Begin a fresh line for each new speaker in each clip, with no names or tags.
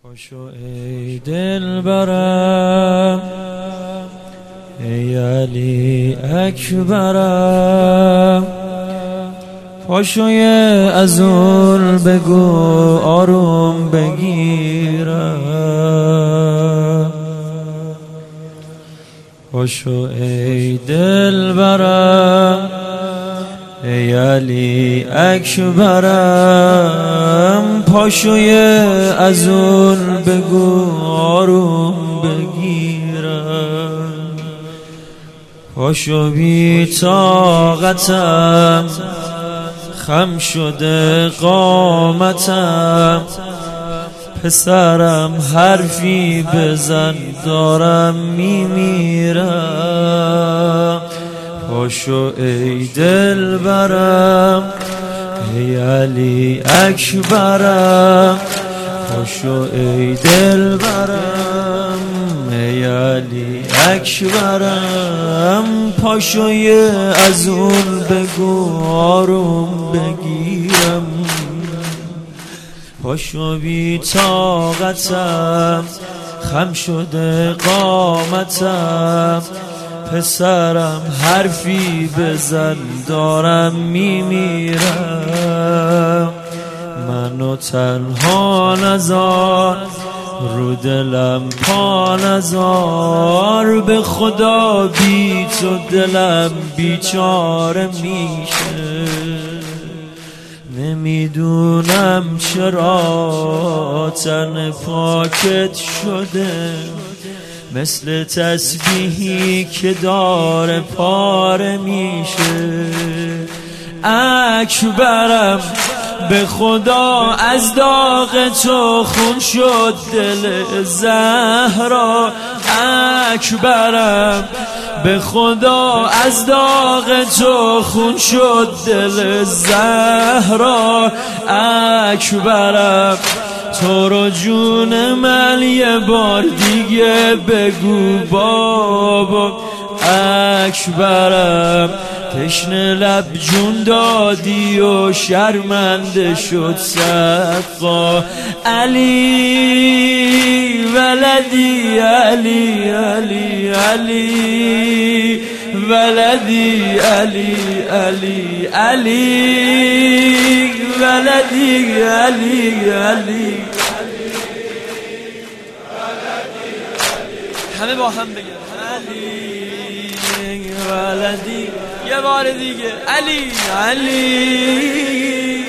پاشو ای دلبرم، ای علی اکبرم، پاشو یه ازول بگو آروم بگیرم. پاشو ای دلبرم، ای علی اکبرم، پاشو یه ازول بگو آروم بگیرم. پاشو بی طاقتم، خم شده قامتم، پسرم حرفی بزن دارم میمیرم. پاشو ای دلبرم، ای علی اکبرم، پاشو ای دلبرم، ای علی اکبرم، پاشو یه ازون بگو آروم بگیرم. پاشو بی طاقتم، خم شده قامتم، پسرم حرفی بزن دارم میمیرم. منو تنها نذار، رو دلم پا نذار، به خدا بی تو دلم بیچاره میشه. نمیدونم چرا تن پاکت شده، مثل تسبیحی که داره پاره میشه. اکبرم به خدا از داغ تو خون شد دل زهرا. اکبرم به خدا از داغ تو خون شد دل زهرا. اکبرم تو رو جون من یه بار دیگه بگو بابا. اکبرم تشنه لب جون دادی و شرمنده شد سقا. علی ولدی، علی علی علی ولدی، علی علی علی ولدی، علی علی. همه با هم بگن علی ولدی. یه بار دیگه علی علی.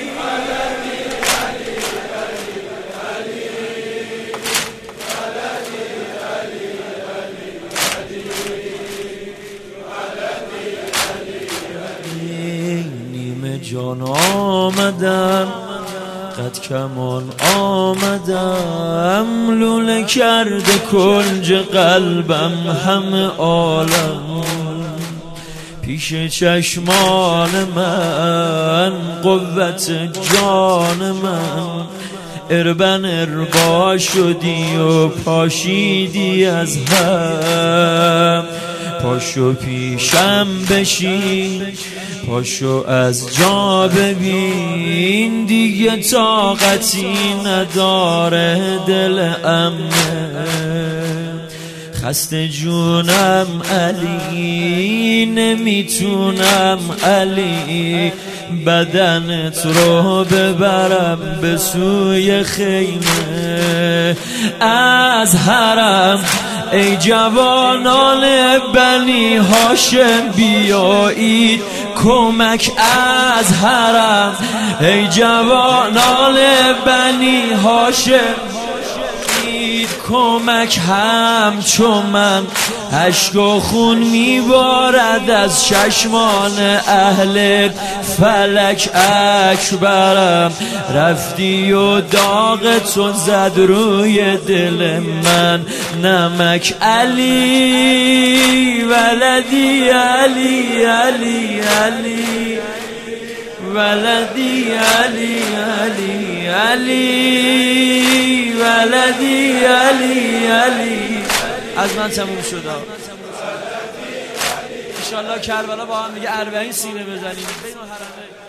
نیمه جان آمدم، قد کمان آمدم، لوله کرده کنج قلبم همه عالم. پیش چشمان من قوت جان من، اربن اربا شدی و پاشیدی از هم. پاشو پیشم بشین، پاشو از جا ببین، دیگه طاقتی نداره دل امنه. خسته جونم علی، نمیتونم علی بدنت رو ببرم به سوی خیمه. از حرم ای جوانان بنی هاشم بیایید کمک. از حرم ای جوانان بنی هاشم کمک. همچون من اشک و خون میبارد از چشمان اهل فلک. اکبرم رفتی و داغ تو زد روی دل من نمک. علی ولدی، علی علی علی ولدی، علی علی علی ولدی، علی علی. از من تموم شد. انشالله کربلا با هم دیگه 40 سینه بزنیم بین الحرمین.